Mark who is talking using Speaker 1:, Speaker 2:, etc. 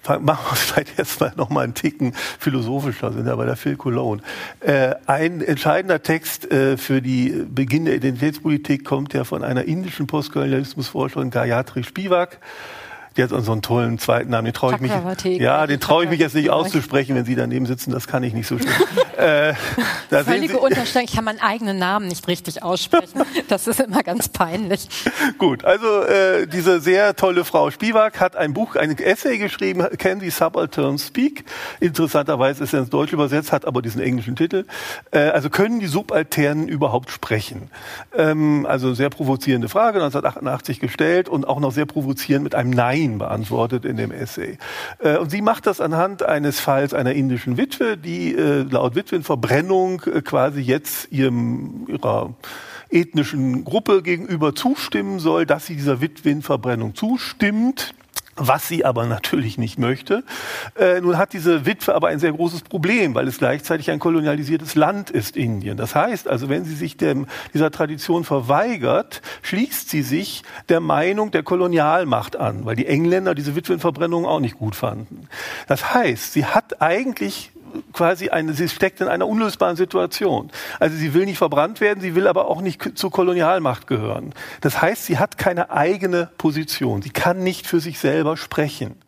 Speaker 1: machen wir vielleicht erstmal noch mal einen Ticken philosophischer, sind ja bei der Phil Cologne. Ein entscheidender Text für die Beginn der Identitätspolitik kommt ja von einer indischen Postkolonialismusforscherin, Gayatri Spivak. Die hat so einen tollen zweiten Namen, den traue ich mich jetzt nicht auszusprechen, wenn Sie daneben sitzen, das kann ich nicht so schön.
Speaker 2: Völlige Unterstellung, ich kann meinen eigenen Namen nicht richtig aussprechen, das ist immer ganz peinlich.
Speaker 1: Gut, also diese sehr tolle Frau Spivak hat ein Essay geschrieben, Can the Subalterns Speak? Interessanterweise ist er ins Deutsche übersetzt, hat aber diesen englischen Titel. Also können die Subalternen überhaupt sprechen? Also sehr provozierende Frage, 1988 gestellt und auch noch sehr provozierend mit einem Nein beantwortet in dem Essay. Und sie macht das anhand eines Falls einer indischen Witwe, die laut Witwenverbrennung quasi jetzt ihrer ethnischen Gruppe gegenüber zustimmen soll, dass sie dieser Witwenverbrennung zustimmt. Was sie aber natürlich nicht möchte. Nun hat diese Witwe aber ein sehr großes Problem, weil es gleichzeitig ein kolonialisiertes Land ist, Indien. Das heißt also, wenn sie sich dieser Tradition verweigert, schließt sie sich der Meinung der Kolonialmacht an, weil die Engländer diese Witwenverbrennung auch nicht gut fanden. Das heißt, sie hat eigentlich sie steckt in einer unlösbaren Situation. Also sie will nicht verbrannt werden, sie will aber auch nicht zur Kolonialmacht gehören. Das heißt, sie hat keine eigene Position. Sie kann nicht für sich selber sprechen.